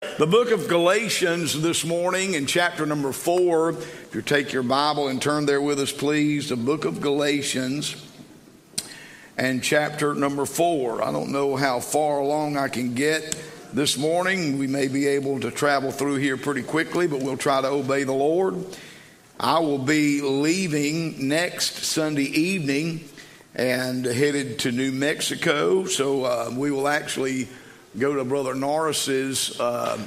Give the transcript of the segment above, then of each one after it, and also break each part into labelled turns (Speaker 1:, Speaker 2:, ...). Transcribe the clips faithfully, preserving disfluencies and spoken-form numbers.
Speaker 1: The book of Galatians this morning in chapter number four. If you take your Bible and turn there with us, please. The book of Galatians and chapter number four. I don't know how far along I can get this morning. We may be able to travel through here pretty quickly, but we'll try to obey the Lord. I will be leaving next Sunday evening and headed to New Mexico. So uh, we will actually go to Brother Norris's uh,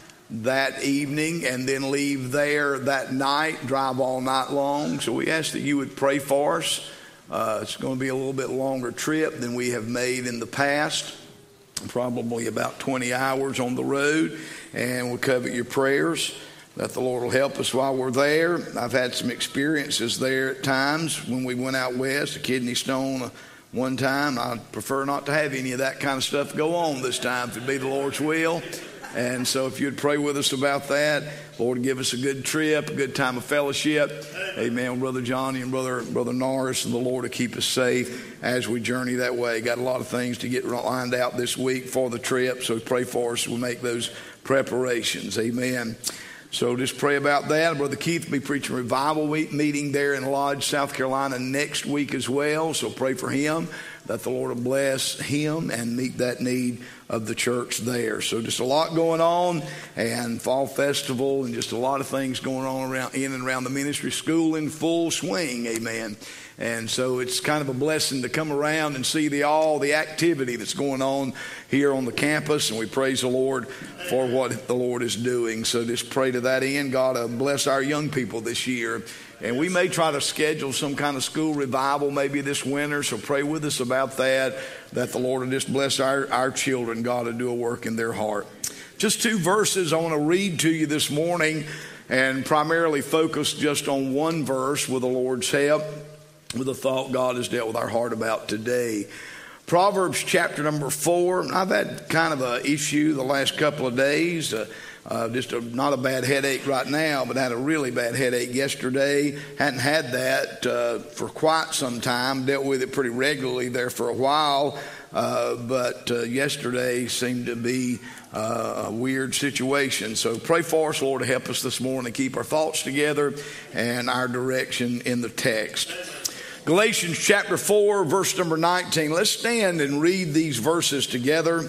Speaker 1: that evening and then leave there that night, drive all night long. So we ask that you would pray for us. Uh, it's going to be a little bit longer trip than we have made in the past, probably about twenty hours on the road, and we'll covet your prayers that the Lord will help us while we're there. I've had some experiences there at times when we went out west, a kidney stone one time. I prefer not to have any of that kind of stuff go on this time, if it be the Lord's will. And so if you'd pray with us about that, Lord, give us a good trip, a good time of fellowship. Amen. Brother Johnny and Brother Brother Norris, and the Lord to keep us safe as we journey that way. Got a lot of things to get lined out this week for the trip, so pray for us. We'll make those preparations. Amen. So just pray about that. Brother Keith will be preaching a revival meeting there in Lodge, South Carolina next week as well. So pray for him, that the Lord will bless him and meet that need of the church there. So just a lot going on, and fall festival and just a lot of things going on around in and around the ministry. School in full swing. Amen. And so it's kind of a blessing to come around and see the all the activity that's going on here on the campus, and we praise the Lord for what the Lord is doing. So just pray to that end. God uh, bless our young people this year. And we may try to schedule some kind of school revival maybe this winter, so pray with us about that, that the Lord will just bless our, our children. God will do a work in their heart. Just two verses I want to read to you this morning, and primarily focus just on one verse with the Lord's help, with a thought God has dealt with our heart about today. Proverbs chapter number four. I've had kind of an issue the last couple of days. Uh, uh, just a, not a bad headache right now, but I had a really bad headache yesterday. Hadn't had that uh, for quite some time. Dealt with it pretty regularly there for a while. Uh, but uh, yesterday seemed to be uh, a weird situation. So pray for us, Lord, to help us this morning, keep our thoughts together and our direction in the text. Galatians chapter four, verse number nineteen. Let's stand and read these verses together.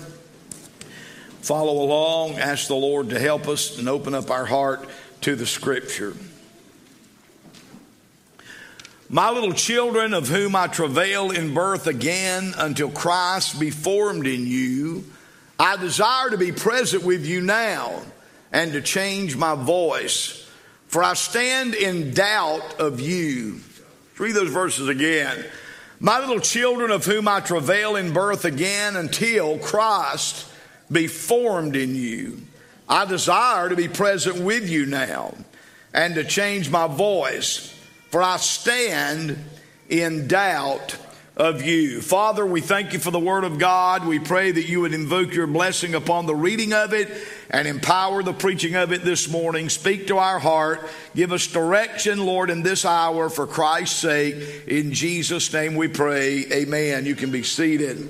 Speaker 1: Follow along. Ask the Lord to help us and open up our heart to the Scripture. My little children, of whom I travail in birth again until Christ be formed in you, I desire to be present with you now and to change my voice, for I stand in doubt of you. Read those verses again. My little children, of whom I travail in birth again until Christ be formed in you, I desire to be present with you now and to change my voice, for I stand in doubt of you. Father, we thank you for the word of God. We pray that you would invoke your blessing upon the reading of it and empower the preaching of it this morning. Speak to our heart. Give us direction, Lord, in this hour for Christ's sake. In Jesus' name we pray. Amen. You can be seated.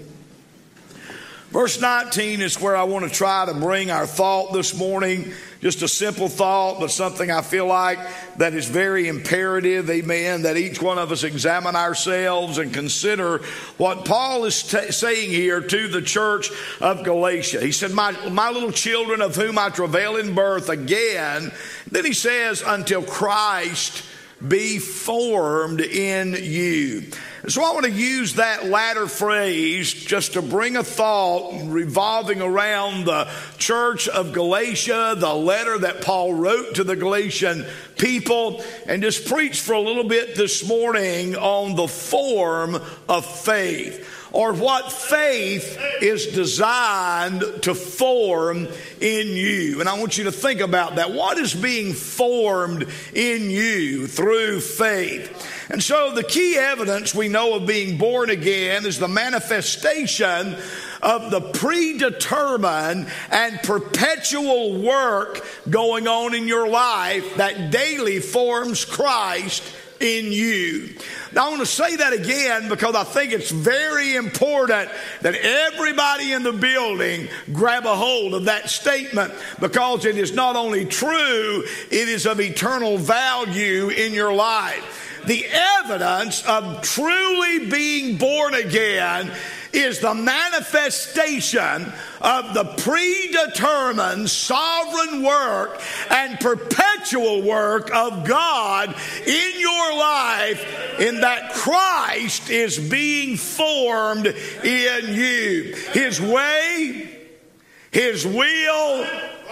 Speaker 1: Verse nineteen is where I want to try to bring our thought this morning. Just a simple thought, but something I feel like that is very imperative, amen, that each one of us examine ourselves and consider what Paul is t- saying here to the church of Galatia. He said, my, my little children, of whom I travail in birth again. Then he says, until Christ be formed in you. So I want to use that latter phrase just to bring a thought revolving around the church of Galatia, the letter that Paul wrote to the Galatian people, and just preach for a little bit this morning on the form of faith, or what faith is designed to form in you. And I want you to think about that. What is being formed in you through faith? And so the key evidence we know of being born again is the manifestation of the predetermined and perpetual work going on in your life that daily forms Christ in you. Now I want to say that again because I think it's very important that everybody in the building grab a hold of that statement, because it is not only true, it is of eternal value in your life. The evidence of truly being born again is the manifestation of the predetermined sovereign work and perpetual work of God in your life, in that Christ is being formed in you. His way, His will,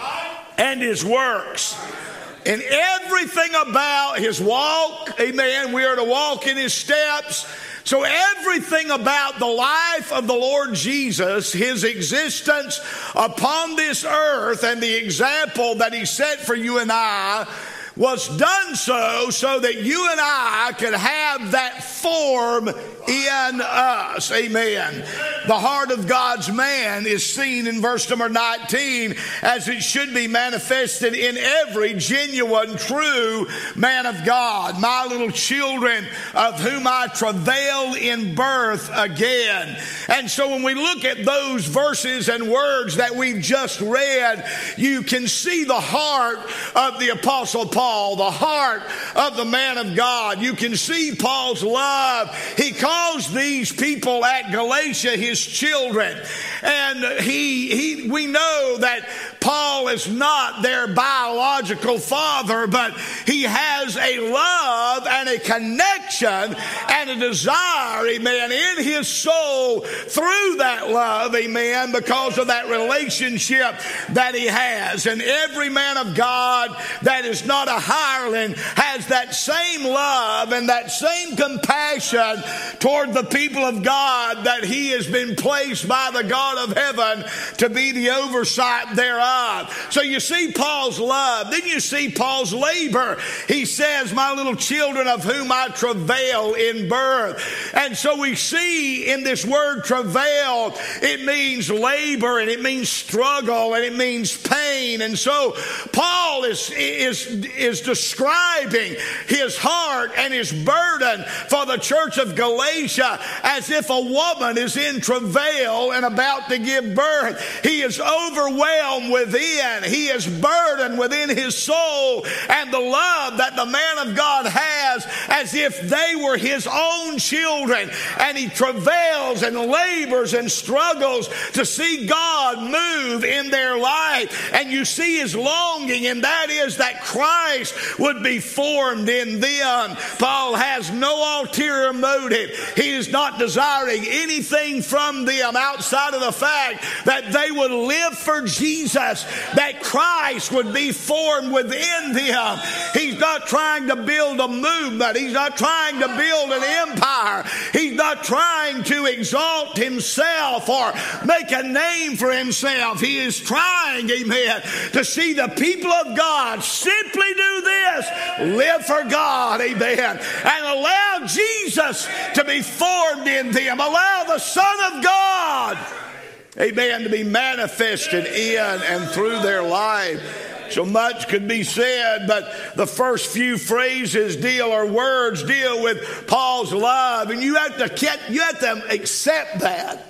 Speaker 1: and His works. And everything about His walk, amen, we are to walk in His steps. So everything about the life of the Lord Jesus, His existence upon this earth, and the example that He set for you and I, was done so so that you and I could have that form in us. Amen. The heart of God's man is seen in verse number nineteen, as it should be manifested in every genuine, true man of God. My little children, of whom I travail in birth again. And so when we look at those verses and words that we've just read, you can see the heart of the Apostle Paul, the heart of the man of God. You can see Paul's love. He calls these people at Galatia his children. And he, he, we know that Paul is not their biological father, but he has a love and a connection and a desire, amen, in his soul through that love, amen, because of that relationship that he has. And every man of God that is not a hireling has that same love and that same compassion toward the people of God that he has been placed by the God of heaven to be the oversight thereof. So you see Paul's love. Then you see Paul's labor. He says, my little children, of whom I travail in birth. And so we see in this word travail, it means labor, and it means struggle, and it means pain. And so Paul is, is, is describing his heart and his burden for the church of Galatia as if a woman is in travail and about to give birth. He is overwhelmed within. He is burdened within his soul and the love that the man of God has, as if they were his own children. And he travails and labors and struggles to see God move in their life. And you see his longing, and that is that Christ would be formed in them. Paul has no ulterior motive. He is not desiring anything from them outside of the fact that they would live for Jesus, that Christ would be formed within them. He's not trying to build a movement. He's not trying to build an empire. He's not trying to exalt himself or make a name for himself. He is trying, amen, to see the people of God simply do this: live for God, amen, and allow Jesus to be formed in them. Allow the Son of God, amen, to be manifested in and through their life. So much could be said, but the first few phrases deal, or words deal, with Paul's love, and you have to get, you have to accept that.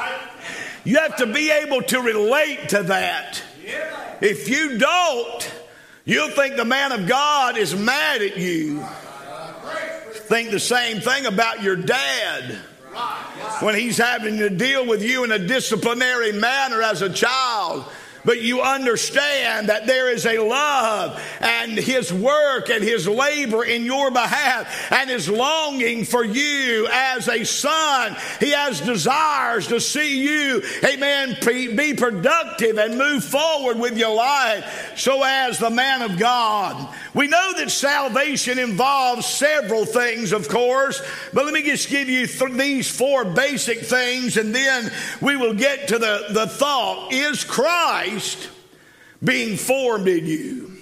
Speaker 1: You have to be able to relate to that. If you don't, you'll think the man of God is mad at you. Think the same thing about your dad when he's having to deal with you in a disciplinary manner as a child. But you understand that there is a love and his work and his labor in your behalf and his longing for you as a son. He has desires to see you, amen, be productive and move forward with your life. So as the man of God, we know that salvation involves several things, of course, but let me just give you th- these four basic things, and then we will get to the, the thought: is Christ being formed in you?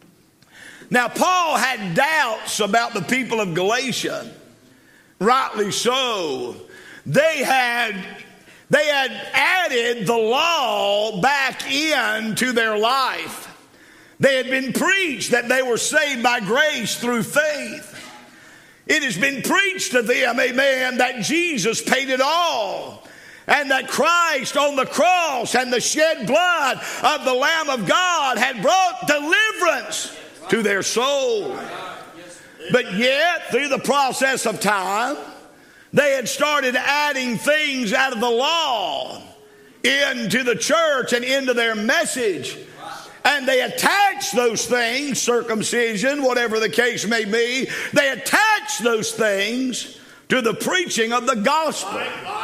Speaker 1: Now, Paul had doubts about the people of Galatia, rightly so. They had they had added the law back into their life. They had been preached that they were saved by grace through faith. It has been preached to them, amen, that Jesus paid it all. And that Christ on the cross and the shed blood of the Lamb of God had brought deliverance to their soul. But yet, through the process of time, they had started adding things out of the law into the church and into their message. And they attached those things, circumcision, whatever the case may be, they attached those things to the preaching of the gospel.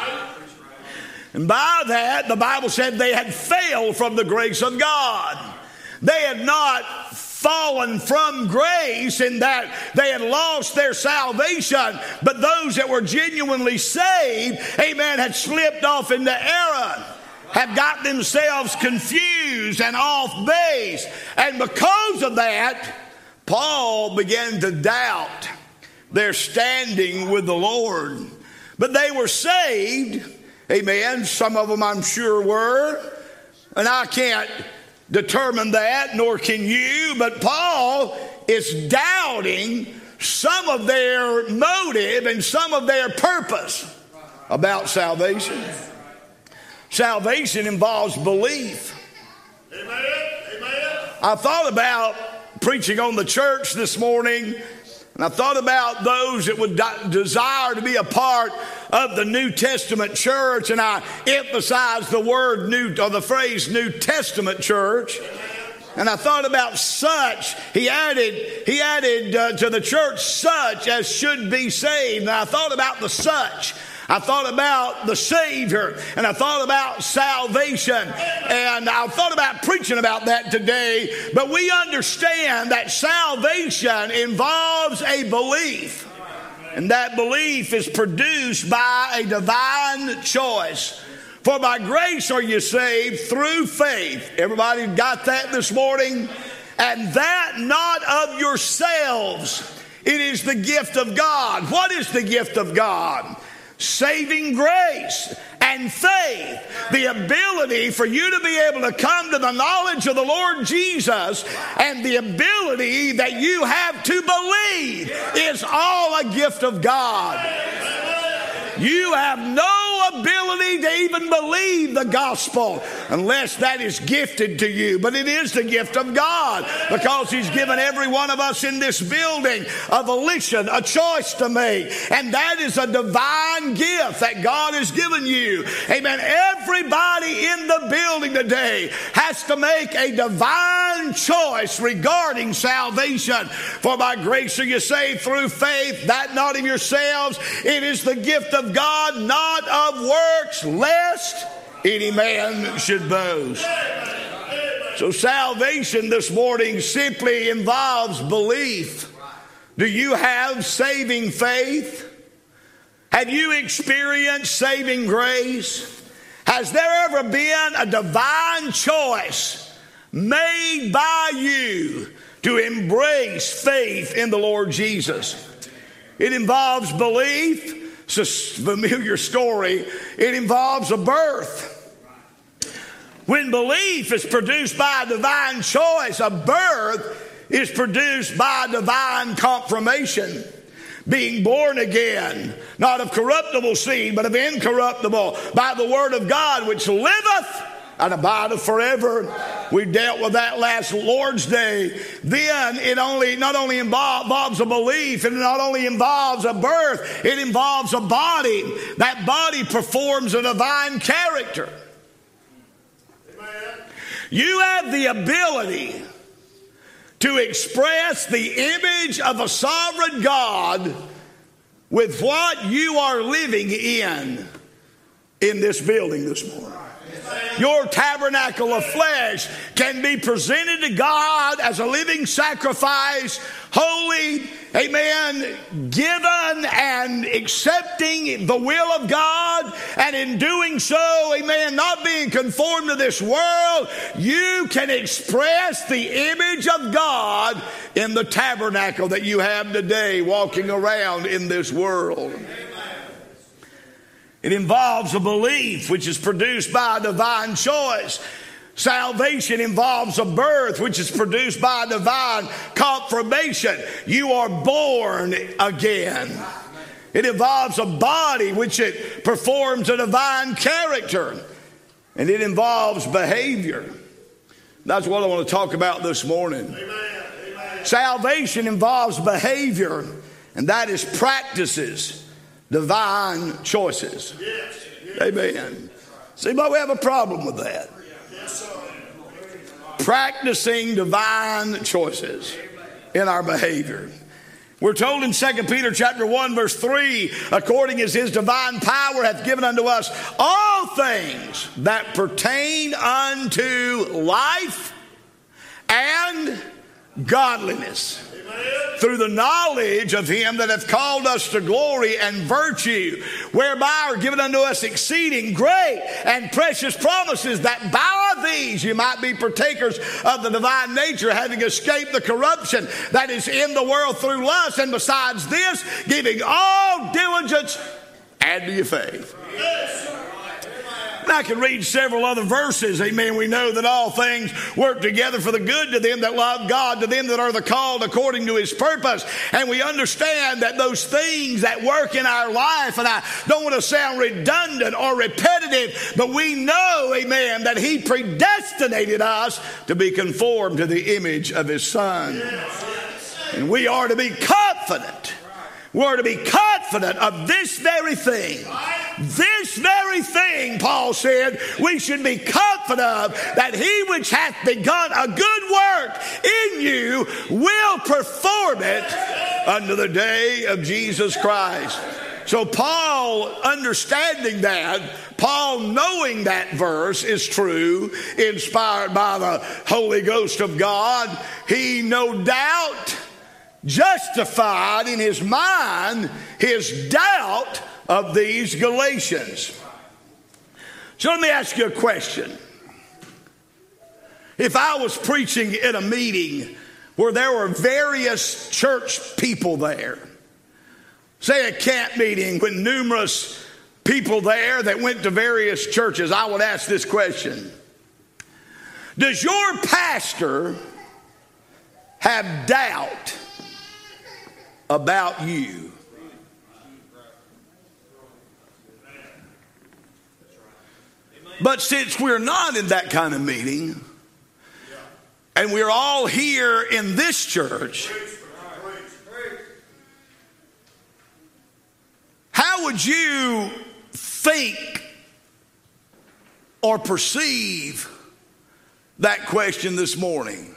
Speaker 1: And by that, the Bible said they had failed from the grace of God. They had not fallen from grace in that they had lost their salvation, but those that were genuinely saved, amen, had slipped off into error, have got themselves confused and off base. And because of that, Paul began to doubt their standing with the Lord. But they were saved, amen. Some of them I'm sure were, and I can't determine that, nor can you, but Paul is doubting some of their motive and some of their purpose about salvation. Salvation involves belief. Amen. Amen. I thought about preaching on the church this morning, and I thought about those that would de- desire to be a part of the New Testament church, and I emphasized the word new, or the phrase New Testament church. And I thought about such. He added, he added uh, to the church such as should be saved. And I thought about the such. I thought about the Savior, and I thought about salvation, and I thought about preaching about that today. But we understand that salvation involves a belief, and that belief is produced by a divine choice. For by grace are you saved through faith. Everybody got that this morning? And that not of yourselves. It is the gift of God. What is the gift of God? Saving grace and faith, the ability for you to be able to come to the knowledge of the Lord Jesus, and the ability that you have to believe is all a gift of God. You have no ability to even believe the gospel unless that is gifted to you. But it is the gift of God, because He's given every one of us in this building a volition, a choice to make. And that is a divine gift that God has given you. Amen. Everybody in the building today has to make a divine choice regarding salvation. For by grace are you saved through faith, that not of yourselves. It is the gift of God, not of works, lest any man should boast. So salvation this morning simply involves belief. Do you have saving faith? Have you experienced saving grace? Has there ever been a divine choice made by you to embrace faith in the Lord Jesus? It involves belief. It's a familiar story. It involves a birth. When belief is produced by a divine choice, a birth is produced by divine confirmation. Being born again, not of corruptible seed, but of incorruptible, by the word of God, which liveth and abideth forever. We dealt with that last Lord's Day. Then it only not only involves a belief, and it not only involves a birth, it involves a body. That body performs a divine character. Amen. You have the ability to express the image of a sovereign God with what you are living in in this building this morning. Your tabernacle of flesh can be presented to God as a living sacrifice, holy, amen, given and accepting the will of God, and in doing so, amen, not being conformed to this world, you can express the image of God in the tabernacle that you have today walking around in this world. It involves a belief which is produced by a divine choice. Salvation involves a birth which is produced by a divine confirmation. You are born again. It involves a body which it performs a divine character. And it involves behavior. That's what I want to talk about this morning. Amen. Amen. Salvation involves behavior, and that is practices, divine choices. Yes. Yes. Amen. See, but we have a problem with that. Yes, practicing divine choices in our behavior. We're told in Second Peter chapter one, verse three, according as his divine power hath given unto us all things that pertain unto life and godliness, through the knowledge of him that hath called us to glory and virtue, whereby are given unto us exceeding great and precious promises, that by these you might be partakers of the divine nature, having escaped the corruption that is in the world through lust, and besides this, giving all diligence, add to your faith. Yes. And I can read several other verses. Amen. We know that all things work together for the good to them that love God, to them that are the called according to his purpose. And we understand that those things that work in our life, and I don't want to sound redundant or repetitive, but we know, amen, that he predestinated us to be conformed to the image of his Son. And we are to be confident. We're to be confident of this very thing. This very thing, Paul said, we should be confident of, that he which hath begun a good work in you will perform it unto the day of Jesus Christ. So Paul, understanding that, Paul knowing that verse is true, inspired by the Holy Ghost of God, he no doubt justified in his mind his doubt of these Galatians. So let me ask you a question. If I was preaching in a meeting where there were various church people there, say a camp meeting with numerous people there that went to various churches, I would ask this question: does your pastor have doubt about you? But since we're not in that kind of meeting, and we're all here in this church, how would you think or perceive that question this morning?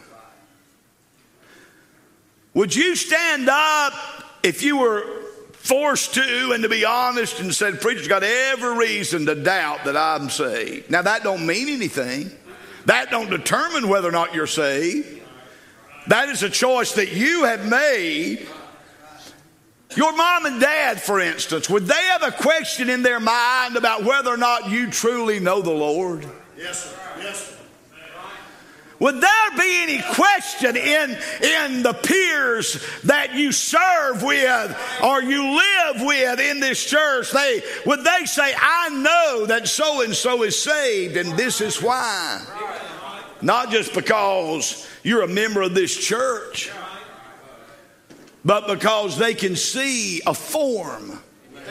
Speaker 1: Would you stand up if you were forced to, and to be honest, and said, preacher's got every reason to doubt that I'm saved? Now that don't mean anything. That don't determine whether or not you're saved. That is a choice that you have made. Your mom and dad, for instance, would they have a question in their mind about whether or not you truly know the Lord? Yes, sir. Yes, sir. Would there be any question in, in the peers that you serve with or you live with in this church? They, would they say, I know that so-and-so is saved, and this is why? Not just because you're a member of this church, but because they can see a form.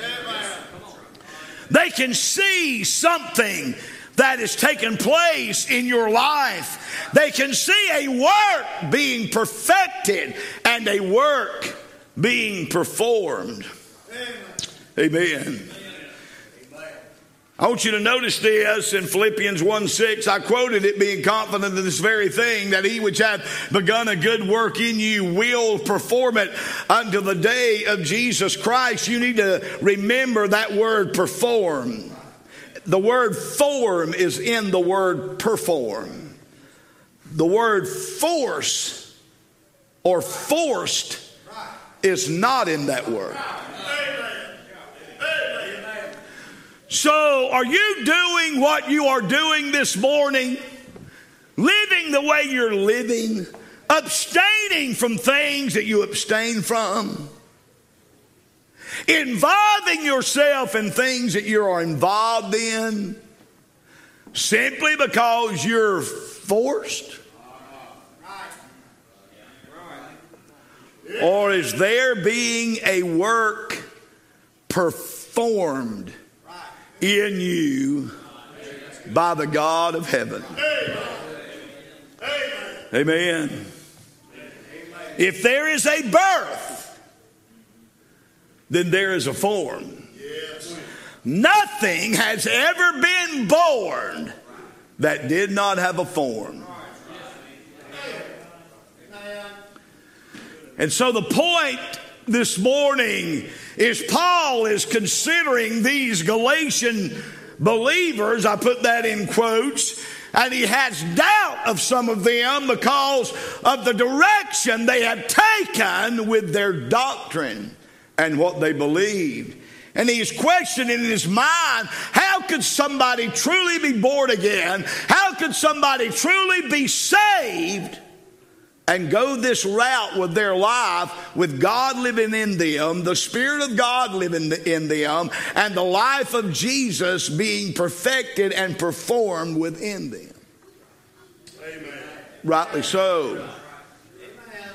Speaker 1: They can see something that has taken place in your life. They can see a work being perfected and a work being performed. Amen. Amen. I want you to notice this in Philippians one six. I quoted it, being confident of this very thing, that he which hath begun a good work in you will perform it until the day of Jesus Christ. You need to remember that word perform. The word form is in the word perform. The word force or forced is not in that word. So are you doing what you are doing this morning? Living the way you're living? Abstaining from things that you abstain from? Involving yourself in things that you are involved in? simply because you're forced? Or is there being a work performed in you by the God of heaven? Amen. If there is a birth, then there is a form. Nothing has ever been born that did not have a form. And so the point this morning is Paul is considering these Galatian believers, I put that in quotes, and he has doubt of some of them because of the direction they have taken with their doctrine and what they believed. And he's questioning in his mind, how could somebody truly be born again? How could somebody truly be saved and go this route with their life, with God living in them, the Spirit of God living in them, and the life of Jesus being perfected and performed within them? Amen. Rightly so. Amen.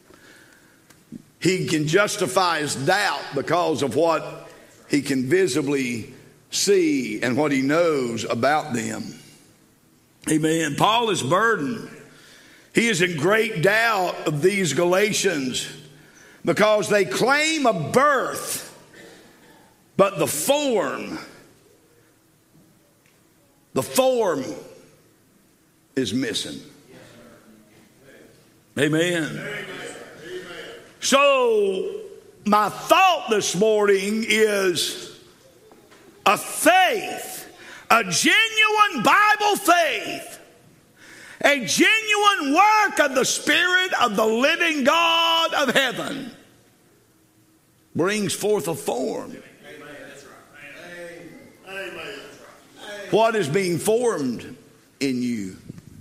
Speaker 1: He can justify his doubt because of what he can visibly see and what he knows about them. Amen. Paul is burdened. He is in great doubt of these Galatians because they claim a birth, but the form, the form is missing. Amen. So my thought this morning is a faith, a genuine Bible faith, a genuine work of the Spirit of the living God of heaven brings forth a form. What is being formed in you?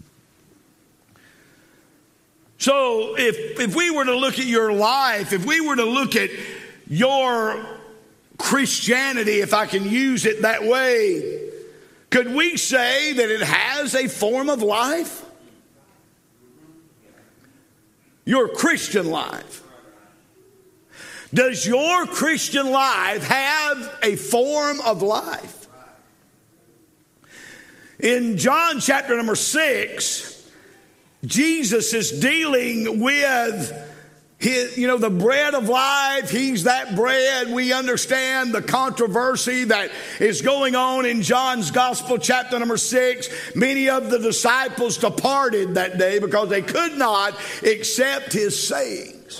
Speaker 1: So if, if we were to look at your life, if we were to look at your Christianity, if I can use it that way, could we say that it has a form of life? Your Christian life. Does your Christian life have a form of life? In John chapter number six, Jesus is dealing with his, you know, the bread of life. He's that bread. We understand the controversy that is going on in John's gospel, chapter number six. Many of the disciples departed that day because they could not accept his sayings.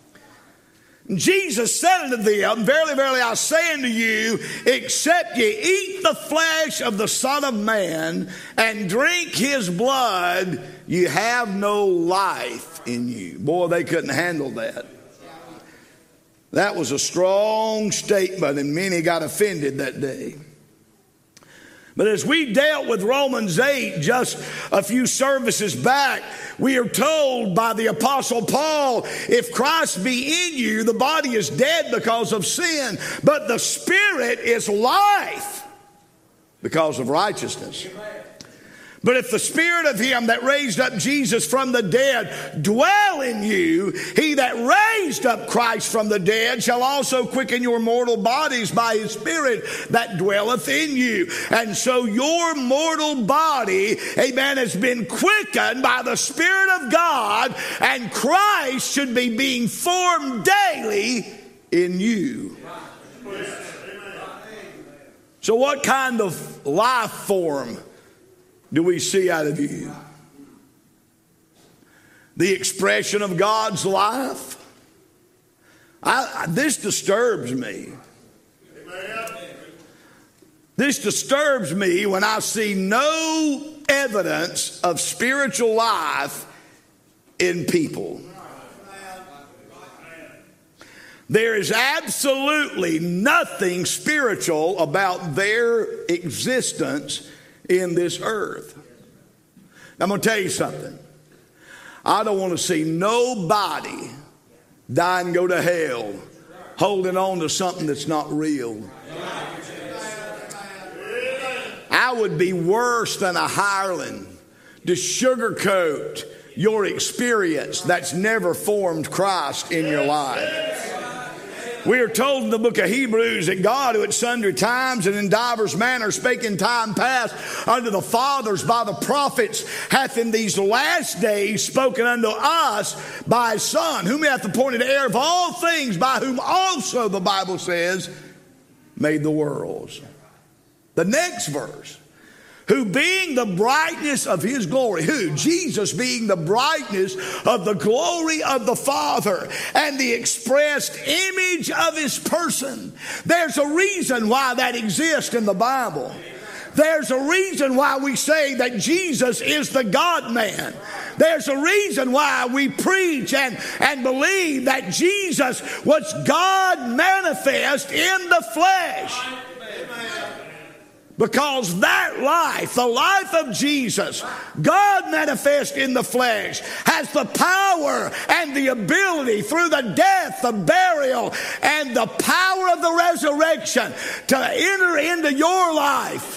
Speaker 1: Jesus said unto them, verily, verily, I say unto you, except ye eat the flesh of the Son of Man and drink his blood, you have no life in you. Boy, they couldn't handle that. That was a strong statement, and many got offended that day. But as we dealt with Romans eight just a few services back, we are told by the Apostle Paul, if Christ be in you, the body is dead because of sin, but the Spirit is life because of righteousness. But if the Spirit of him that raised up Jesus from the dead dwell in you, he that raised up Christ from the dead shall also quicken your mortal bodies by his Spirit that dwelleth in you. And so your mortal body, amen, has been quickened by the Spirit of God, and Christ should be being formed daily in you. So what kind of life form do we see out of you? The expression of God's life? I, this disturbs me. This disturbs me when I see no evidence of spiritual life in people. There is absolutely nothing spiritual about their existence in this earth. I'm going to tell you something. I don't want to see nobody die and go to hell holding on to something that's not real. I would be worse than a hireling to sugarcoat your experience that's never formed Christ in your life. We are told in the book of Hebrews that God, who at sundry times and in divers manners spake in time past unto the fathers by the prophets, hath in these last days spoken unto us by his Son, whom he hath appointed heir of all things, by whom also, the Bible says, made the worlds. The next verse. Who being the brightness of his glory, who? Jesus being the brightness of the glory of the Father and the expressed image of his person. There's a reason why that exists in the Bible. There's a reason why we say that Jesus is the God-man. There's a reason why we preach and, and believe that Jesus was God manifest in the flesh. Because that life, the life of Jesus, God manifest in the flesh, has the power and the ability through the death, the burial, and the power of the resurrection to enter into your life.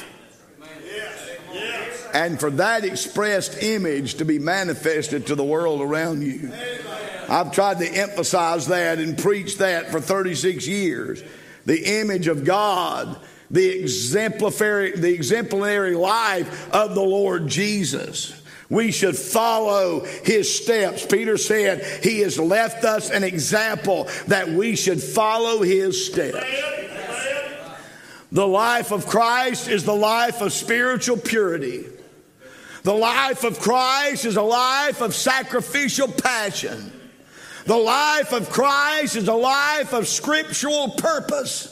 Speaker 1: And for that expressed image to be manifested to the world around you. I've tried to emphasize that and preach that for thirty-six years. The image of God. The exemplary, the exemplary life of the Lord Jesus. We should follow his steps. Peter said he has left us an example that we should follow his steps. The life of Christ is the life of spiritual purity. The life of Christ is a life of sacrificial passion. The life of Christ is a life of scriptural purpose.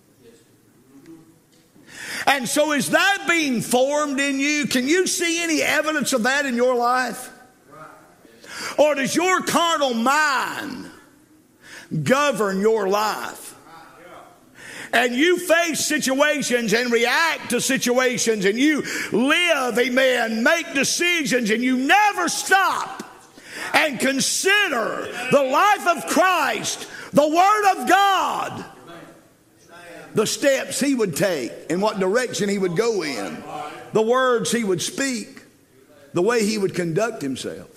Speaker 1: And so is that being formed in you? Can you see any evidence of that in your life? Or does your carnal mind govern your life? And you face situations and react to situations and you live, amen, make decisions and you never stop and consider the life of Christ, the Word of God, the steps he would take and what direction he would go in, the words he would speak, the way he would conduct himself.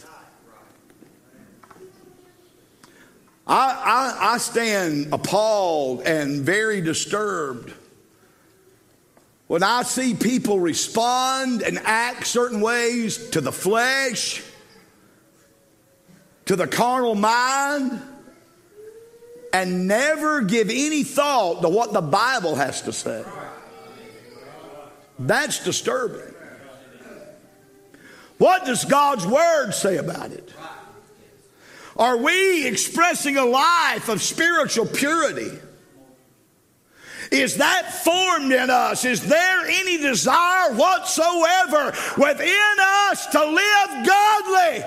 Speaker 1: I, I, I stand appalled and very disturbed when I see people respond and act certain ways to the flesh, to the carnal mind, and never give any thought to what the Bible has to say. That's disturbing. What does God's Word say about it? Are we expressing a life of spiritual purity? Is that formed in us? Is there any desire whatsoever within us to live godly?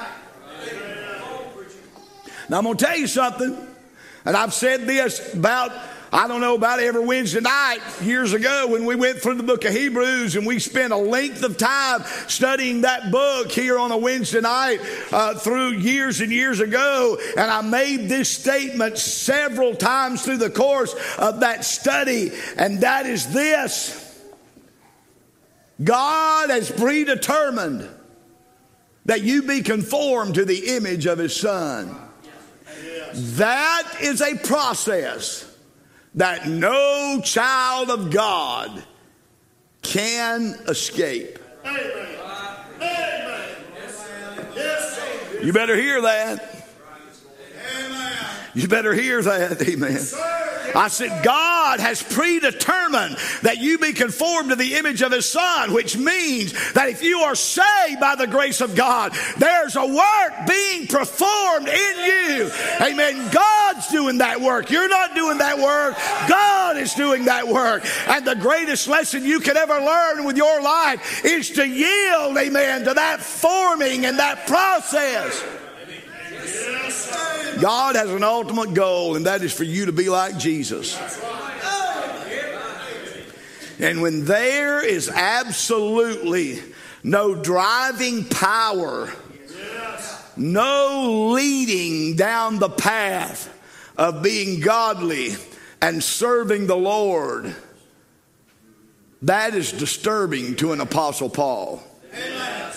Speaker 1: Now I'm going to tell you something. And I've said this about, I don't know, about every Wednesday night years ago when we went through the book of Hebrews and we spent a length of time studying that book here on a Wednesday night uh, through years and years ago. And I made this statement several times through the course of that study. And that is this: God has predetermined that you be conformed to the image of his Son. That is a process that no child of God can escape. Amen. Amen. You better hear that. Amen. You better hear that. Amen. I said, God has predetermined that you be conformed to the image of his Son, which means that if you are saved by the grace of God, there's a work being performed in you. Amen. God's doing that work. You're not doing that work. God is doing that work. And the greatest lesson you can ever learn with your life is to yield, amen, to that forming and that process. God has an ultimate goal, and that is for you to be like Jesus. And when there is absolutely no driving power, no leading down the path of being godly and serving the Lord, That is disturbing to an Apostle Paul.
Speaker 2: Amen.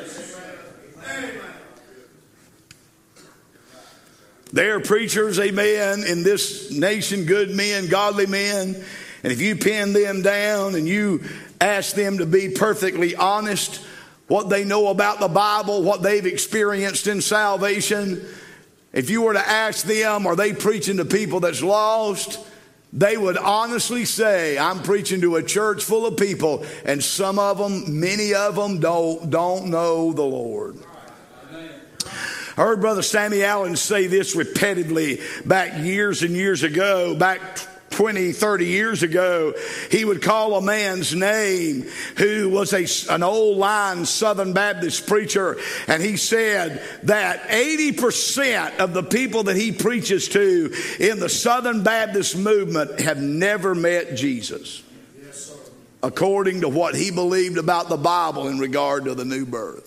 Speaker 1: There are preachers, amen, in this nation, good men, godly men. And if you pin them down and you ask them to be perfectly honest, what they know about the Bible, what they've experienced in salvation, if you were to ask them, are they preaching to people that's lost? They would honestly say, I'm preaching to a church full of people, and some of them, many of them, don't, don't know the Lord. I heard Brother Sammy Allen say this repetitively back years and years ago, back twenty, thirty years ago. He would call a man's name who was a, an old line Southern Baptist preacher, and he said that eighty percent of the people that he preaches to in the Southern Baptist movement have never met Jesus, according to what he believed about the Bible in regard to the new birth.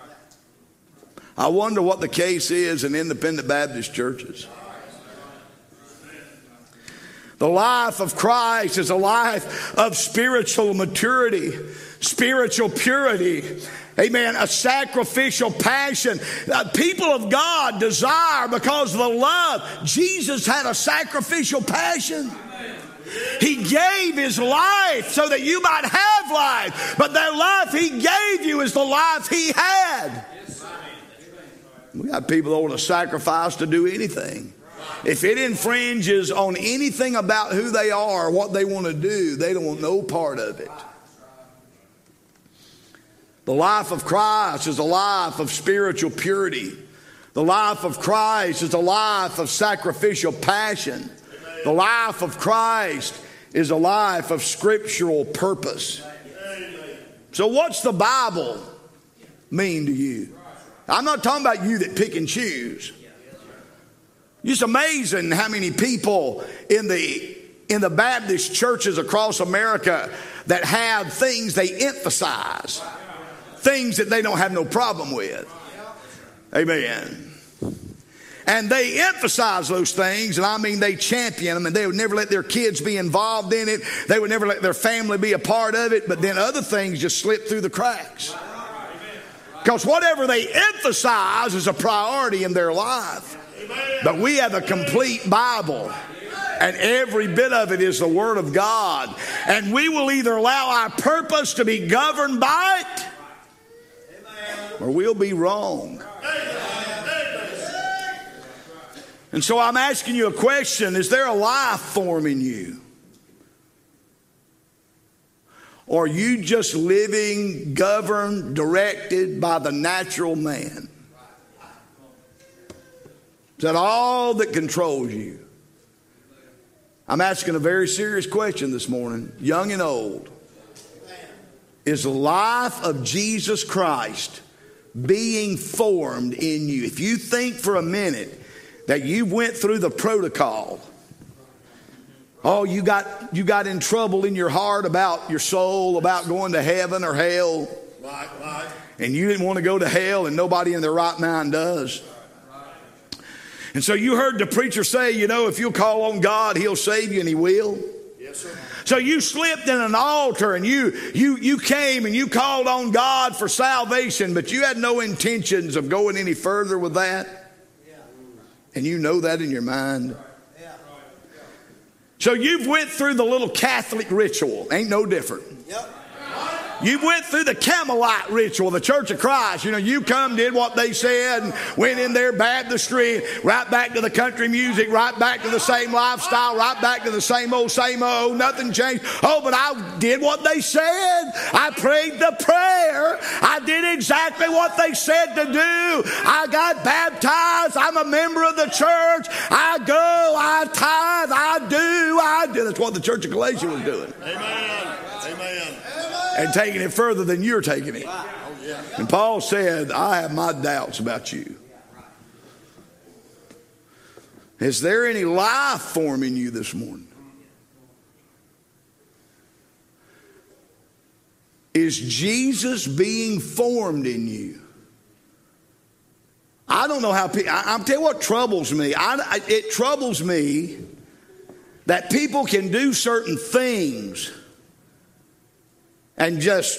Speaker 1: I wonder what the case is in independent Baptist churches. The life of Christ is a life of spiritual maturity, spiritual purity. Amen. A sacrificial passion. Uh, people of God desire because of the love. Jesus had a sacrificial passion. He gave his life so that you might have life. But that life he gave you is the life he had. We got people that want to sacrifice to do anything. If it infringes on anything about who they are, what they want to do, they don't want no part of it. The life of Christ is a life of spiritual purity. The life of Christ is a life of sacrificial passion. The life of Christ is a life of scriptural purpose. So what's the Bible mean to you? I'm not talking about you that pick and choose. It's amazing how many people in the in the Baptist churches across America that have things they emphasize, things that they don't have no problem with. Amen. And they emphasize those things, and I mean they champion them, and they would never let their kids be involved in it. They would never let their family be a part of it, but then other things just slip through the cracks. Because whatever they emphasize is a priority in their life. But we have a complete Bible, and every bit of it is the Word of God. And we will either allow our purpose to be governed by it, or we'll be wrong. And so I'm asking you a question. Is there a life form in you? Or are you just living, governed, directed by the natural man? Is that all that controls you? I'm asking a very serious question this morning, young and old. Is the life of Jesus Christ being formed in you? If you think for a minute that you went through the protocol, oh, you got you got in trouble in your heart about your soul, about going to heaven or hell. Right, right. And you didn't want to go to hell, and nobody in their right mind does. And so you heard the preacher say, you know, if you'll call on God, he'll save you, and he will. Yes, sir. So you slipped in an altar, and you you you came and you called on God for salvation, but you had no intentions of going any further with that. Yeah. And you know that in your mind. So you've went through the little Catholic ritual. Ain't no different. Yep. You went through the Camelot ritual, the Church of Christ. You know, you come, did what they said, and went in their baptistry, right back to the country music, right back to the same lifestyle, right back to the same old, same old, nothing changed. Oh, but I did what they said. I prayed the prayer. I did exactly what they said to do. I got baptized. I'm a member of the church. I go, I tithe, I do, I do. That's what the Church of Galatia was doing.
Speaker 2: Amen. Amen.
Speaker 1: And taking it further than you're taking it. And Paul said, I have my doubts about you. Is there any life form in you this morning? Is Jesus being formed in you? I don't know how people, I'm telling you what troubles me. I, it troubles me that people can do certain things and just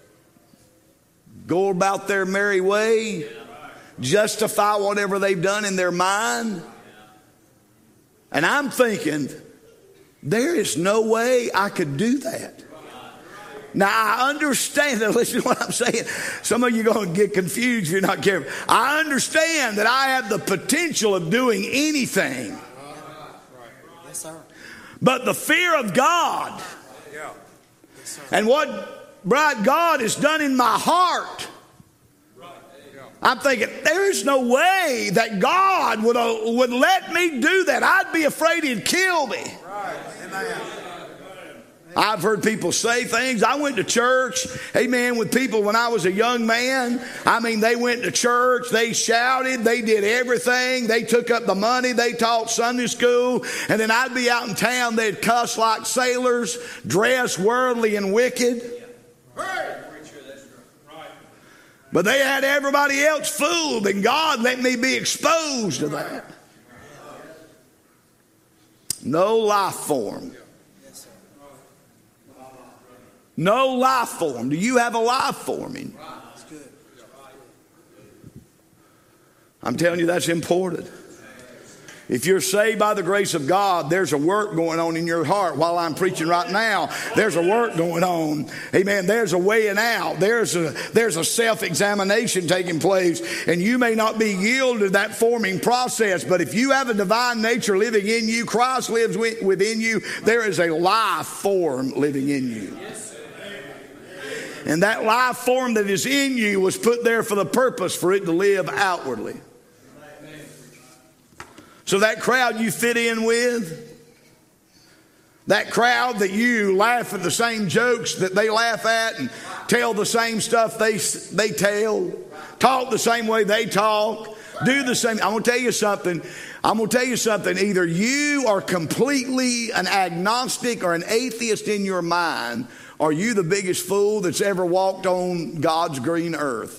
Speaker 1: go about their merry way, justify whatever they've done in their mind. And I'm thinking, there is no way I could do that. Now, I understand that. Listen to what I'm saying. Some of you are going to get confused if you're not careful. I understand that I have the potential of doing anything.
Speaker 3: Yes, sir.
Speaker 1: But the fear of God and what bright God has done in my heart, I'm thinking, there's no way that God would, uh, would let me do that. I'd be afraid he'd kill me. I've heard people say things. I went to church, amen, with people when I was a young man. I mean, they went to church, they shouted, they did everything. They took up the money, they taught Sunday school. And then I'd be out in town, they'd cuss like sailors, dress worldly and wicked. But they had everybody else fooled, and God let me be exposed to that. No life form. No life form. Do you have a life forming? I'm telling you, that's important. If you're saved by the grace of God, there's a work going on in your heart. While I'm preaching right now, there's a work going on. Amen. There's a weighing out. There's a, there's a self-examination taking place. And you may not be yielded to that forming process, but if you have a divine nature living in you, Christ lives within you, there is a life form living in you. And that life form that is in you was put there for the purpose for it to live outwardly. So that crowd you fit in with, that crowd that you laugh at the same jokes that they laugh at and tell the same stuff they, they tell, talk the same way they talk, do the same. I'm going to tell you something. I'm going to tell you something. Either you are completely an agnostic or an atheist in your mind, or you the biggest fool that's ever walked on God's green earth.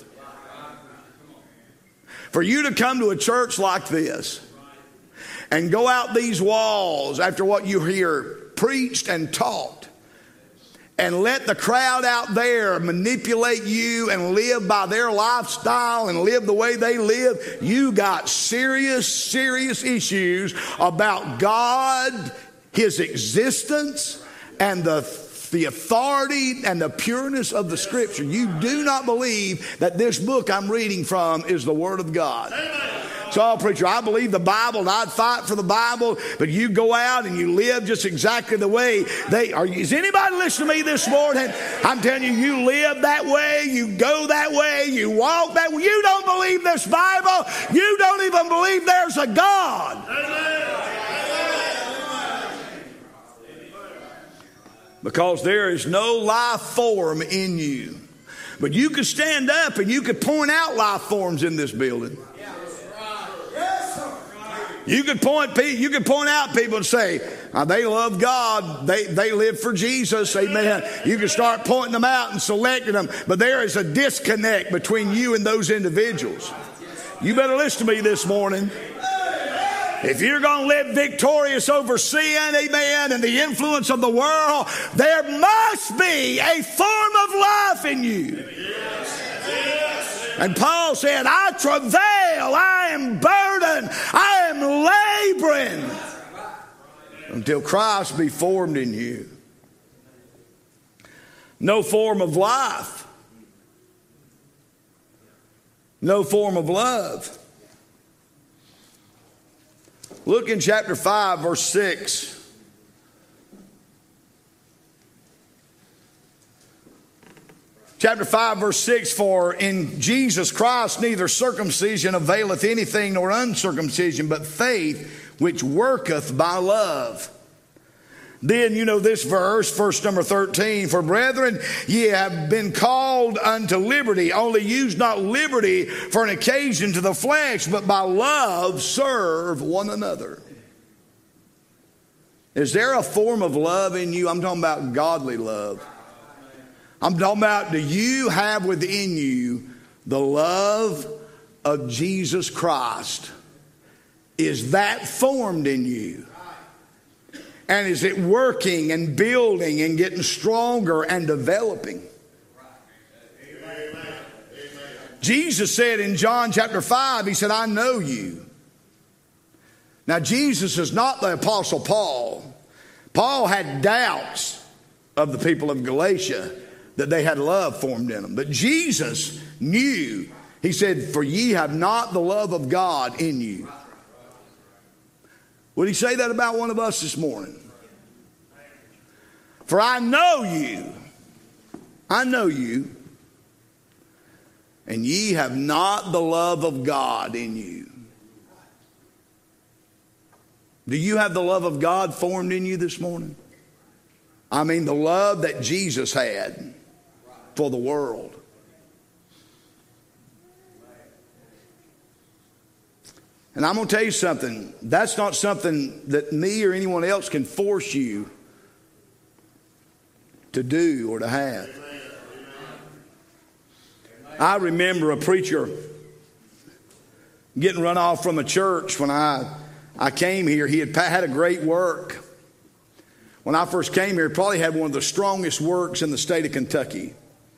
Speaker 1: For you to come to a church like this and go out these walls after what you hear preached and taught, and let the crowd out there manipulate you and live by their lifestyle and live the way they live, you got serious, serious issues about God, His existence, and the the authority and the pureness of the Scripture. You do not believe that this book I'm reading from is the Word of God. So, oh, preacher, I believe the Bible and I'd fight for the Bible, but you go out and you live just exactly the way they are. Is anybody listening to me this morning? I'm telling you, you live that way, you go that way, you walk that way. You don't believe this Bible. You don't even believe there's a God. Because there is no life form in you. But you could stand up and you could point out life forms in this building. You could point you could point out people and say, oh, they love God. They, they live for Jesus. Amen. You can start pointing them out and selecting them. But there is a disconnect between you and those individuals. You better listen to me this morning. If you're going to live victorious over sin, amen, and the influence of the world, there must be a form of life in you. Yes. Yes. And Paul said, I travail, I am burdened, I am laboring until Christ be formed in you. No form of life. No form of love. Look in chapter five, verse six. Chapter five, verse six, for in Jesus Christ neither circumcision availeth anything nor uncircumcision, but faith which worketh by love. Then you know this verse, verse number thirteen, for brethren, ye have been called unto liberty, only use not liberty for an occasion to the flesh, but by love serve one another. Is there a form of love in you? I'm talking about godly love. I'm talking about, do you have within you the love of Jesus Christ? Is that formed in you? And is it working and building and getting stronger and developing?
Speaker 2: Amen.
Speaker 1: Jesus said in John chapter five, he said, I know you. Now, Jesus is not the Apostle Paul. Paul had doubts of the people of Galatia that they had love formed in them. But Jesus knew. He said, for ye have not the love of God in you. Would he say that about one of us this morning? For I know you. I know you. And ye have not the love of God in you. Do you have the love of God formed in you this morning? I mean, the love that Jesus had for the world. And I'm going to tell you something. That's not something that me or anyone else can force you to do or to have. I remember a preacher getting run off from a church when I, I came here. He had had a great work. When I first came here, he probably had one of the strongest works in the state of Kentucky.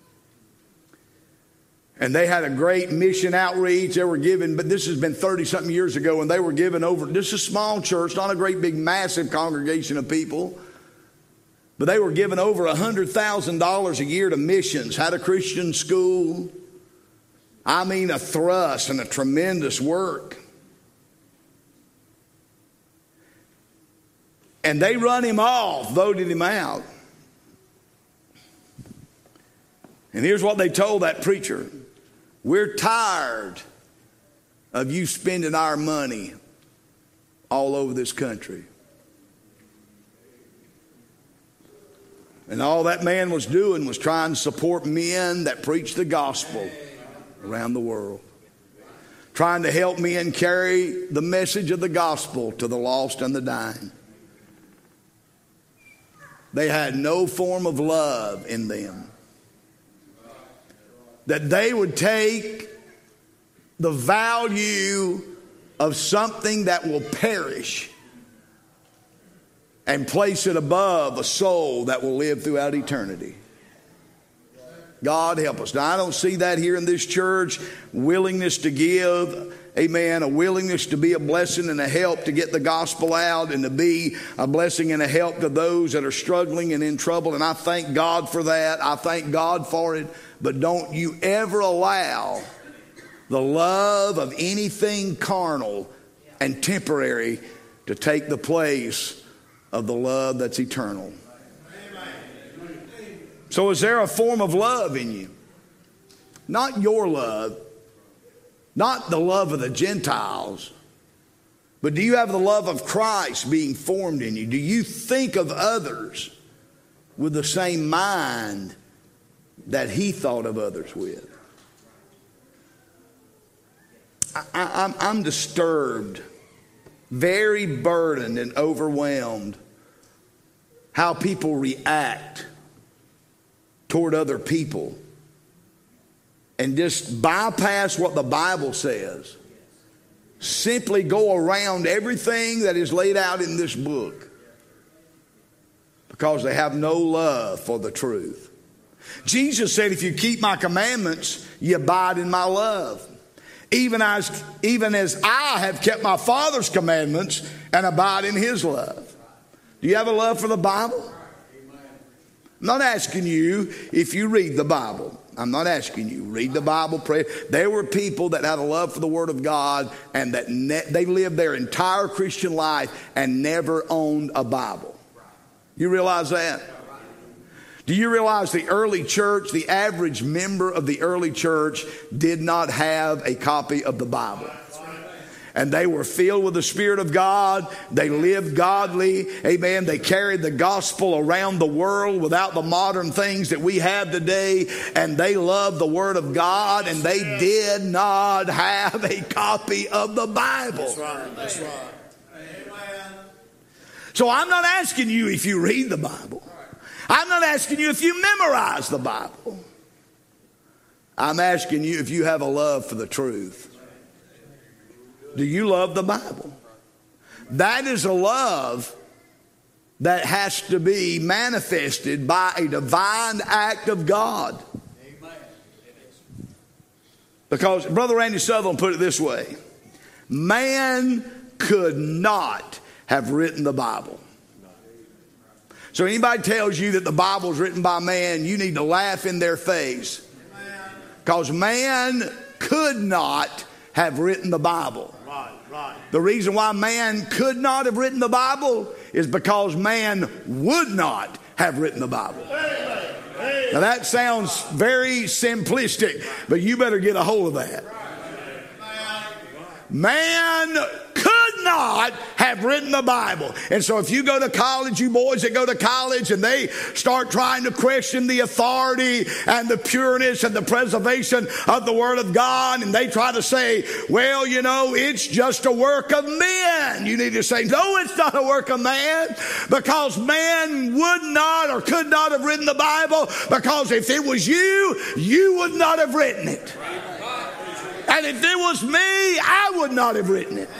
Speaker 1: And they had a great mission outreach. They were given, but this has been thirty-something years ago, and they were given over, this is a small church, not a great big massive congregation of people. But they were given over one hundred thousand dollars a year to missions, had a Christian school. I mean, a thrust and a tremendous work. And they run him off, voted him out. And here's what they told that preacher. We're tired of you spending our money all over this country. And all that man was doing was trying to support men that preach the gospel around the world. Trying to help men carry the message of the gospel to the lost and the dying. They had no form of love in them. That they would take the value of something that will perish and place it above a soul that will live throughout eternity. God help us. Now, I don't see that here in this church. Willingness to give, amen, a willingness to be a blessing and a help to get the gospel out and to be a blessing and a help to those that are struggling and in trouble. And I thank God for that. I thank God for it. But don't you ever allow the love of anything carnal and temporary to take the place of the love that's eternal. So is there a form of love in you? Not your love, not the love of the Gentiles, but do you have the love of Christ being formed in you? Do you think of others with the same mind that he thought of others with? I, I, I'm, I'm disturbed, very burdened and overwhelmed how people react toward other people and just bypass what the Bible says. Simply go around everything that is laid out in this book because they have no love for the truth. Jesus said, if you keep my commandments, you abide in my love. Even as, even as I have kept my Father's commandments and abide in his love. Do you have a love for the Bible? I'm not asking you if you read the Bible. I'm not asking you. Read the Bible, pray. There were people that had a love for the Word of God and that ne- they lived their entire Christian life and never owned a Bible. You realize that? Do you realize the early church, the average member of the early church did not have a copy of the Bible? And they were filled with the Spirit of God. They lived godly. Amen. They carried the gospel around the world without the modern things that we have today. And they loved the Word of God. And they did not have a copy of the Bible.
Speaker 2: That's right. That's right.
Speaker 1: So I'm not asking you if you read the Bible. I'm not asking you if you memorize the Bible. I'm asking you if you have a love for the truth. Do you love the Bible? That is a love that has to be manifested by a divine act of God. Because Brother Randy Sutherland put it this way: man could not have written the Bible. So anybody tells you that the Bible is written by man, you need to laugh in their face. Because man could not have written the Bible.
Speaker 2: Right, right.
Speaker 1: The reason why man could not have written the Bible is because man would not have written the Bible.
Speaker 2: Amen. Amen.
Speaker 1: Now that sounds very simplistic, but you better get a hold of that. Man could not have written the Bible. And so if you go to college, you boys that go to college, and they start trying to question the authority and the pureness and the preservation of the Word of God, and they try to say, well, you know, it's just a work of men. You need to say, no, it's not a work of man, because man would not or could not have written the Bible, because if it was you, you would not have written it. And if it was me, I would not have written it.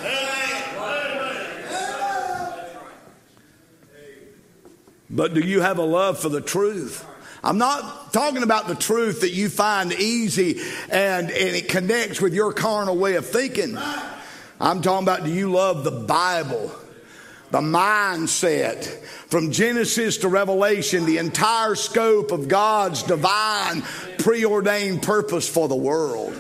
Speaker 1: But do you have a love for the truth? I'm not talking about the truth that you find easy and, and it connects with your carnal way of thinking. I'm talking about, do you love the Bible? The mindset from Genesis to Revelation, the entire scope of God's divine preordained purpose for the world.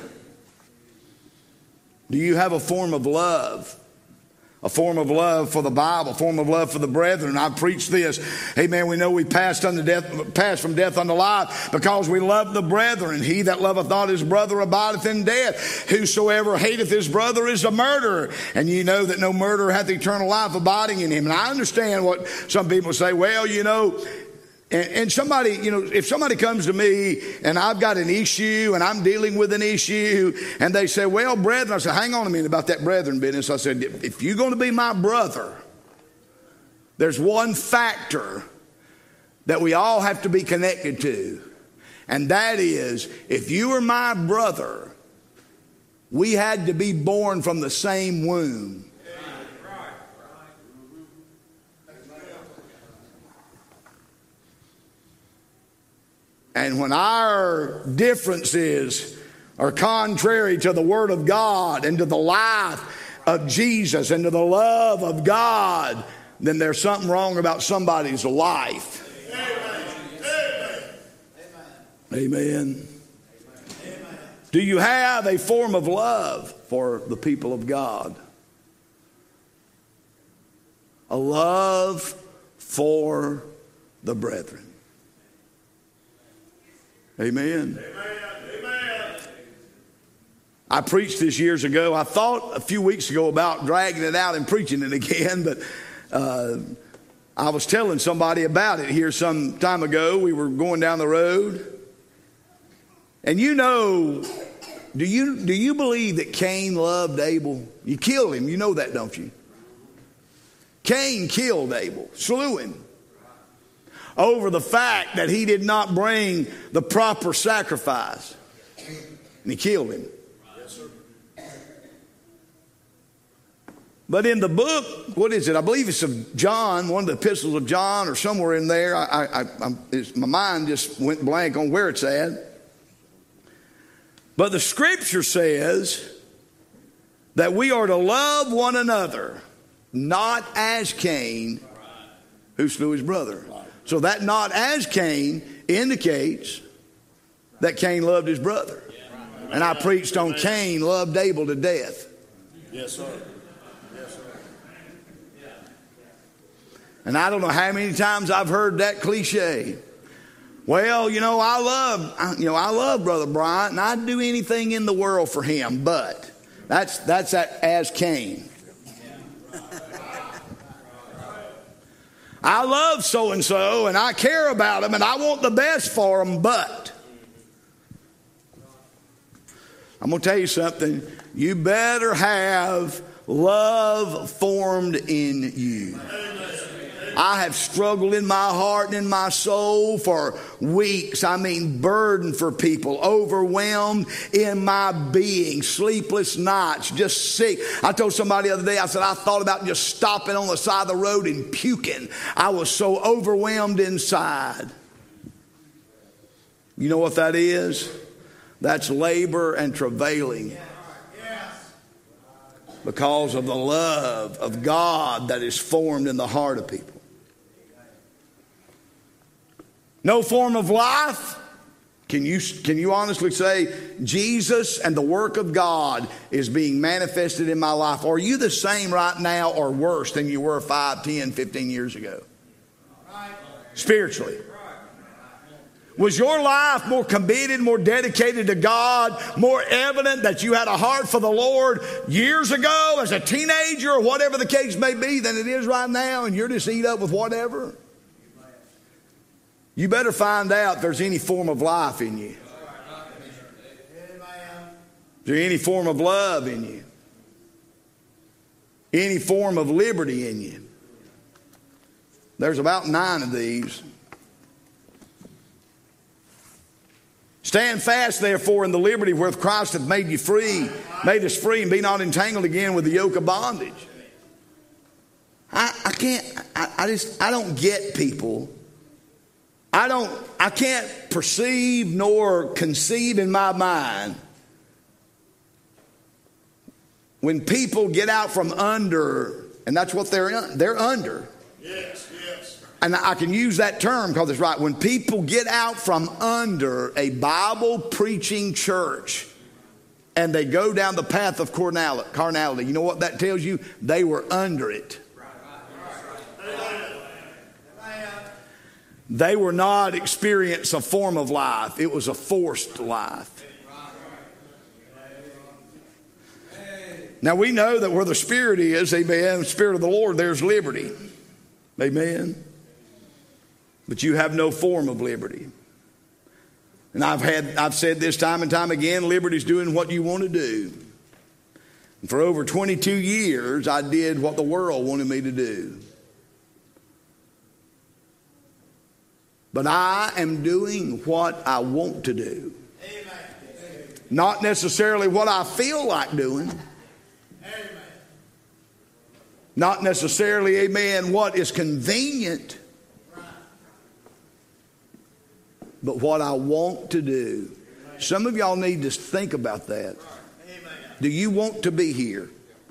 Speaker 1: Do you have a form of love? A form of love for the Bible, a form of love for the brethren. I preach this. Amen. We know we passed unto death, passed from death unto life because we love the brethren. He that loveth not his brother abideth in death. Whosoever hateth his brother is a murderer. And you know that no murderer hath eternal life abiding in him. And I understand what some people say. Well, you know, And, and somebody, you know, if somebody comes to me and I've got an issue and I'm dealing with an issue and they say, well, brethren, I said, hang on a minute about that brethren business. I said, if you're going to be my brother, there's one factor that we all have to be connected to. And that is, if you are my brother, we had to be born from the same womb. And when our differences are contrary to the Word of God and to the life of Jesus and to the love of God, then there's something wrong about somebody's life. Amen. Amen. Amen. Do you have a form of love for the people of God? A love for the brethren. Amen. Amen. I preached this years ago. I thought a few weeks ago about dragging it out and preaching it again, but uh, I was telling somebody about it here some time ago. We were going down the road. And you know, do you, do you believe that Cain loved Abel? You killed him. You know that, don't you? Cain killed Abel, slew him, over the fact that he did not bring the proper sacrifice. And he killed him. Yes, sir. But in the book, what is it? I believe it's of John, one of the epistles of John or somewhere in there. I, I, I, it's, my mind just went blank on where it's at. But the scripture says that we are to love one another, not as Cain, who slew his brother. So that not as Cain indicates that Cain loved his brother. And I preached on Cain loved Abel to death.
Speaker 2: Yes, sir. Yes, sir.
Speaker 1: And I don't know how many times I've heard that cliche. Well, you know, I love, you know, I love Brother Bryant, and I'd do anything in the world for him, but that's that's as Cain. I love so-and-so, and I care about them, and I want the best for them, but I'm going to tell you something. You better have love formed in you. I have struggled in my heart and in my soul for weeks. I mean, burdened for people, overwhelmed in my being, sleepless nights, just sick. I told somebody the other day, I said, I thought about just stopping on the side of the road and puking. I was so overwhelmed inside. You know what that is? That's labor and travailing. Because of the love of God that is formed in the heart of people. No form of life. Can you, can you honestly say Jesus and the work of God is being manifested in my life? Are you the same right now or worse than you were five, ten, fifteen years ago? Spiritually. Was your life more committed, more dedicated to God, more evident that you had a heart for the Lord years ago as a teenager or whatever the case may be than it is right now, and you're just eat up with whatever? You better find out if there's any form of life in you. Is there any form of love in you? Any form of liberty in you? There's about nine of these. Stand fast, therefore, in the liberty wherewith Christ hath made you free, made us free, and be not entangled again with the yoke of bondage. I, I can't, I, I just, I don't get people. I don't, I can't perceive nor conceive in my mind when people get out from under, and that's what they're, they're under.
Speaker 2: Yes, yes.
Speaker 1: And I can use that term because it's right. When people get out from under a Bible preaching church and they go down the path of carnality, you know what that tells you? They were under it. They were not experiencing a form of life. It was a forced life. Now we know that where the Spirit is, amen, the Spirit of the Lord, there's liberty. Amen. But you have no form of liberty. And I've had, I've said this time and time again, liberty's doing what you want to do. And for over twenty-two years, I did what the world wanted me to do. But I am doing what I want to do. Amen. Not necessarily what I feel like doing. Amen. Not necessarily, amen, what is convenient. But what I want to do. Some of y'all need to think about that. Do you want to be here?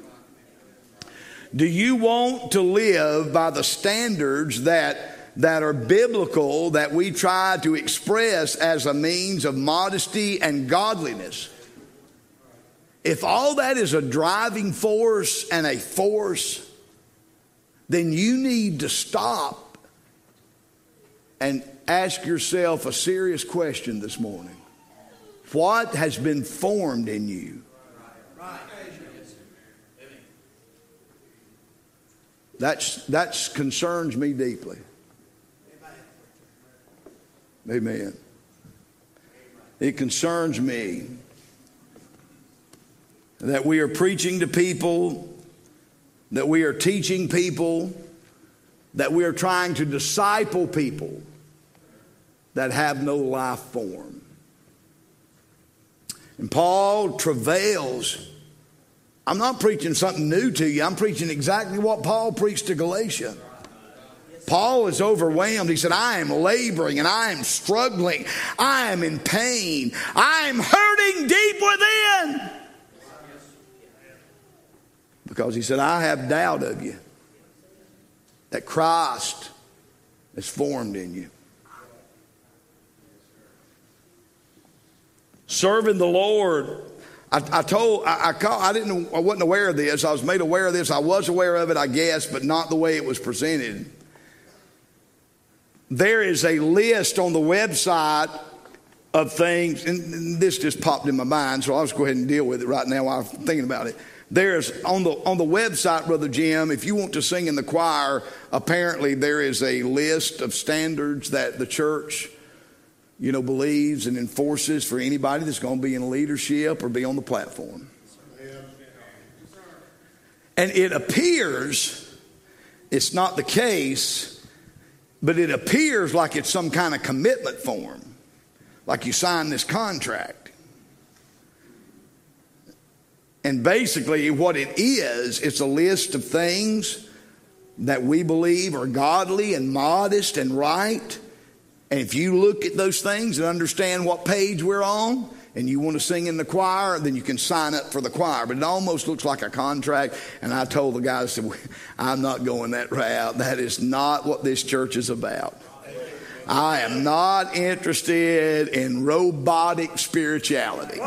Speaker 1: Do you want to live by the standards that, that are biblical, that we try to express as a means of modesty and godliness? If all that is a driving force and a force, then you need to stop and ask yourself a serious question this morning. What has been formed in you? That's, that concerns me deeply. Amen. It concerns me that we are preaching to people, that we are teaching people, that we are trying to disciple people that have no life form. And Paul travails. I'm not preaching something new to you. I'm preaching exactly what Paul preached to Galatia. Paul is overwhelmed. He said, I am laboring and I am struggling. I am in pain. I am hurting deep within. Because he said, I have doubt of you that Christ is formed in you. Serving the Lord. I, I told, I, I, call, I didn't, I wasn't aware of this. I was made aware of this. I was aware of it, I guess, but not the way it was presented. There is a list on the website of things, and this just popped in my mind, so I'll just go ahead and deal with it right now while I'm thinking about it. There's on the on the website, Brother Jim, if you want to sing in the choir, apparently there is a list of standards that the church, you know, believes and enforces for anybody that's going to be in leadership or be on the platform. And it appears it's not the case but it appears like it's some kind of commitment form, like you sign this contract. And basically what it is, it's a list of things that we believe are godly and modest and right. And if you look at those things and understand what page we're on, and you want to sing in the choir, then you can sign up for the choir. But it almost looks like a contract. And I told the guys, I'm not going that route. That is not what this church is about. I am not interested in robotic spirituality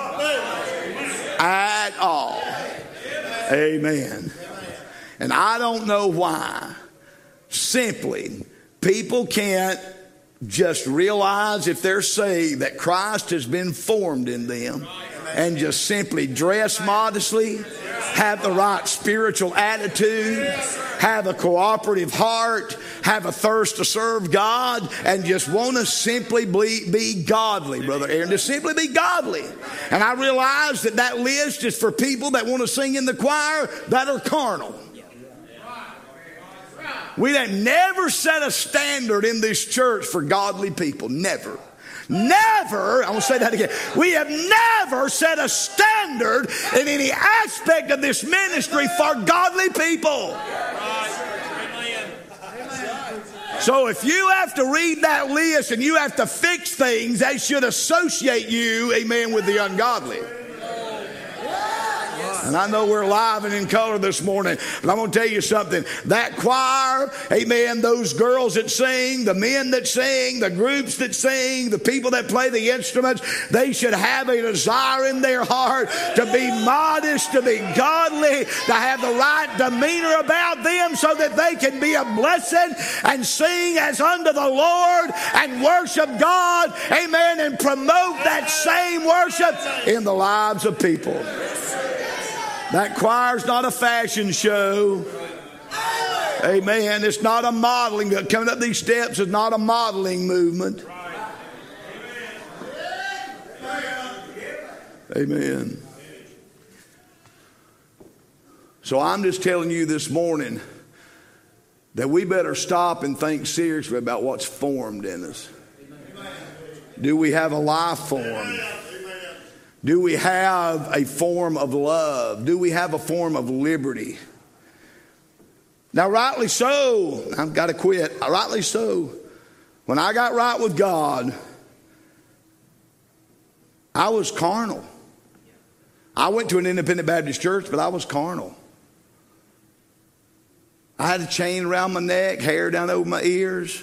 Speaker 1: at all. Amen. And I don't know why. Simply, people can't just realize if they're saved that Christ has been formed in them and just simply dress modestly, have the right spiritual attitude, have a cooperative heart, have a thirst to serve God, and just want to simply be, be godly, Brother Aaron, just simply be godly. And I realize that that list is for people that want to sing in the choir that are carnal. We have never set a standard in this church for godly people. Never. Never, I'm going to say that again. We have never set a standard in any aspect of this ministry for godly people. So if you have to read that list and you have to fix things, they should associate you, amen, with the ungodly. And I know we're live and in color this morning, but I'm going to tell you something. That choir, amen, those girls that sing, the men that sing, the groups that sing, the people that play the instruments, they should have a desire in their heart to be modest, to be godly, to have the right demeanor about them so that they can be a blessing and sing as unto the Lord and worship God, amen, and promote that same worship in the lives of people. That choir's not a fashion show. Amen. It's not a modeling. Coming up these steps is not a modeling movement. Amen. So I'm just telling you this morning that we better stop and think seriously about what's formed in us. Do we have a life formed? Do we have a form of love? Do we have a form of liberty? Now, rightly so, I've got to quit. Rightly so. When I got right with God, I was carnal. I went to an independent Baptist church, but I was carnal. I had a chain around my neck, hair down over my ears.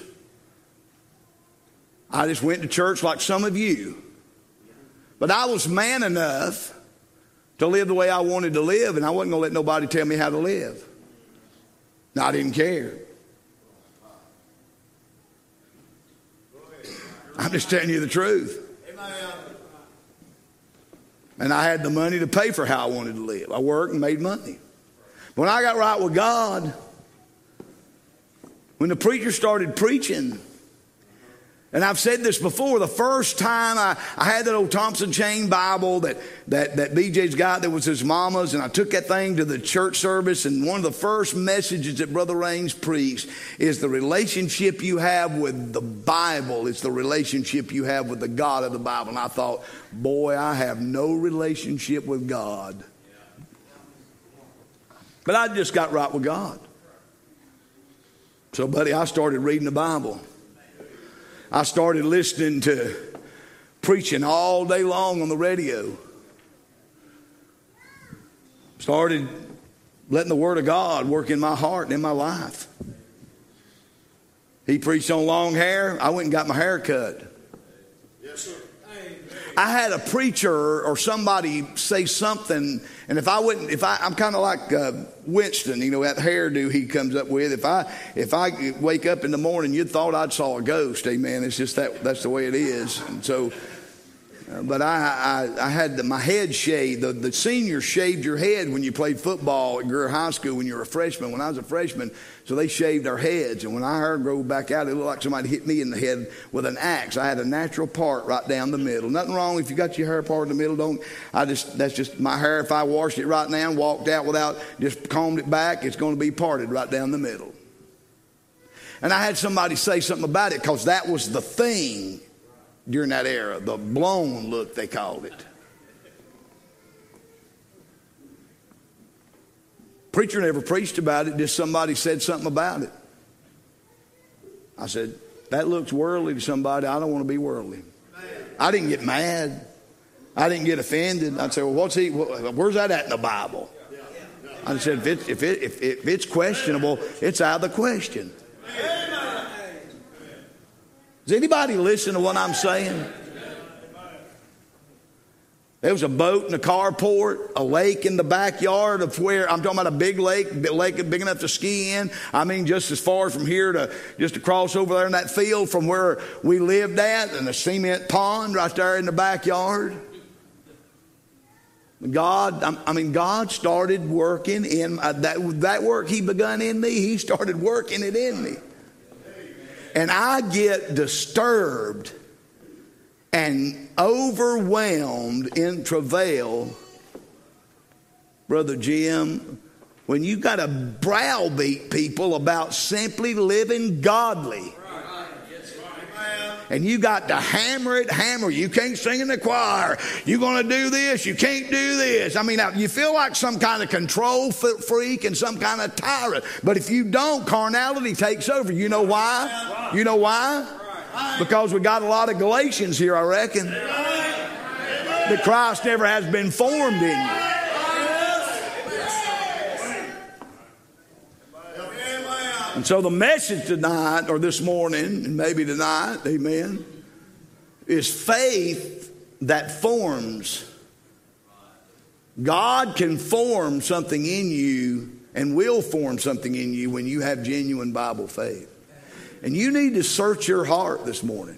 Speaker 1: I just went to church like some of you. But I was man enough to live the way I wanted to live, and I wasn't going to let nobody tell me how to live. No, I didn't care. I'm just telling you the truth. And I had the money to pay for how I wanted to live. I worked and made money. When I got right with God, when the preacher started preaching, and I've said this before, the first time I, I had that old Thompson Chain Bible that, that, that B J's got that was his mama's, and I took that thing to the church service, and one of the first messages that Brother Raines preached is the relationship you have with the Bible. It's the relationship you have with the God of the Bible. And I thought, boy, I have no relationship with God. But I just got right with God. So, buddy, I started reading the Bible. I started listening to preaching all day long on the radio. Started letting the Word of God work in my heart and in my life. He preached on long hair. I went and got my hair cut.
Speaker 2: Yes, sir.
Speaker 1: I had a preacher or somebody say something, and if I wouldn't, if I, I'm kind of like uh, Winston, you know, that hairdo he comes up with. If I, if I wake up in the morning, you'd thought I'd saw a ghost. Amen. It's just that that's the way it is. And so, uh, but I, I, I had the, my head shaved. The, the seniors shaved your head when you played football at Greer High School when you were a freshman. When I was a freshman, so they shaved our heads. And when our hair grew back out, it looked like somebody hit me in the head with an axe. I had a natural part right down the middle. Nothing wrong if you got your hair part in the middle. Don't. I just that's just my hair. If I washed it right now and walked out without just combed it back, it's going to be parted right down the middle. And I had somebody say something about it because that was the thing during that era, the blown look they called it. Preacher never preached about it, just somebody said something about it. I said, that looks worldly to somebody. I don't want to be worldly. I didn't get mad. I didn't get offended. I'd say, well, what's he, where's that at in the Bible? I said, if, it, if, it, if, if it's questionable, it's out of the question. Does anybody listen to what I'm saying? There was a boat in the carport, a lake in the backyard of where, I'm talking about a big lake, a lake big enough to ski in. I mean, just as far from here to just across over there in that field from where we lived at, and a cement pond right there in the backyard. God, I mean, God started working in uh, that, that work He begun in me. He started working it in me. And I get disturbed and overwhelmed in travail, Brother Jim, when you got to browbeat people about simply living godly. And you got to hammer it, hammer. You can't sing in the choir. You're going to do this. You can't do this. I mean, you feel like some kind of control freak and some kind of tyrant. But if you don't, carnality takes over. You know why? You know why? Because we got a lot of Galatians here, I reckon. That Christ never has been formed in you. And so the message tonight, or this morning, and maybe tonight, amen, is faith that forms. God can form something in you and will form something in you when you have genuine Bible faith. And you need to search your heart this morning.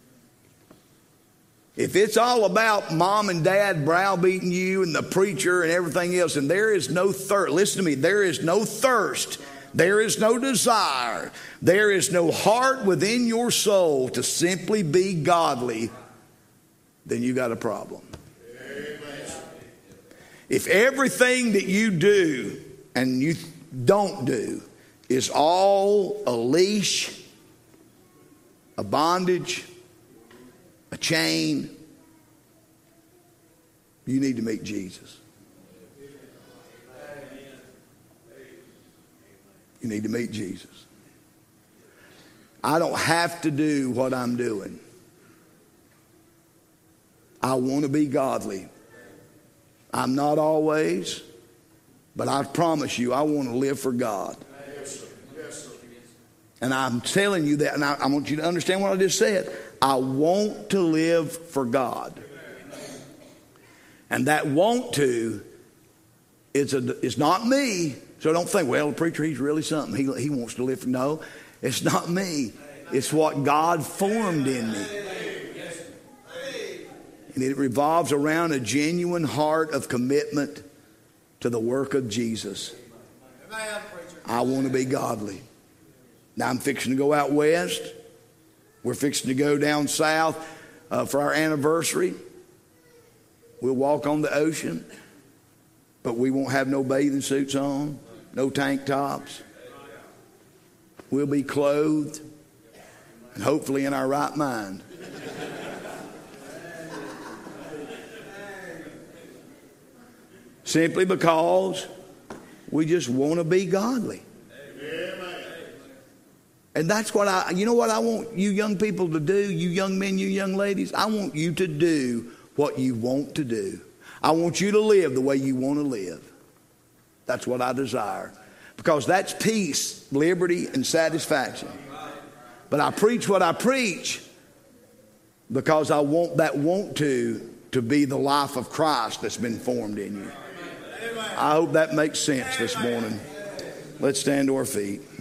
Speaker 1: If it's all about mom and dad browbeating you and the preacher and everything else, and there is no thirst, listen to me, there is no thirst. There is no desire. There is no heart within your soul to simply be godly, then you got a problem. Amen. If everything that you do and you don't do is all a leash, a bondage, a chain, you need to meet Jesus. You need to meet Jesus. I don't have to do what I'm doing. I want to be godly. I'm not always, but I promise you, I want to live for God. Yes, sir. Yes, sir. And I'm telling you that, and I, I want you to understand what I just said. I want to live for God. And that want to is, a, is not me. So don't think, well, the preacher, he's really something. He, he wants to live for... No, it's not me. It's what God formed in me. And it revolves around a genuine heart of commitment to the work of Jesus. I want to be godly. Now I'm fixing to go out west. We're fixing to go down south uh, for our anniversary. We'll walk on the ocean, but we won't have no bathing suits on. No tank tops. We'll be clothed and hopefully in our right mind. Simply because we just want to be godly. And that's what I, you know what I want you young people to do, you young men, you young ladies? I want you to do what you want to do. I want you to live the way you want to live. That's what I desire. Because that's peace, liberty, and satisfaction. But I preach what I preach because I want that want to to be the life of Christ that's been formed in you. I hope that makes sense this morning. Let's stand to our feet.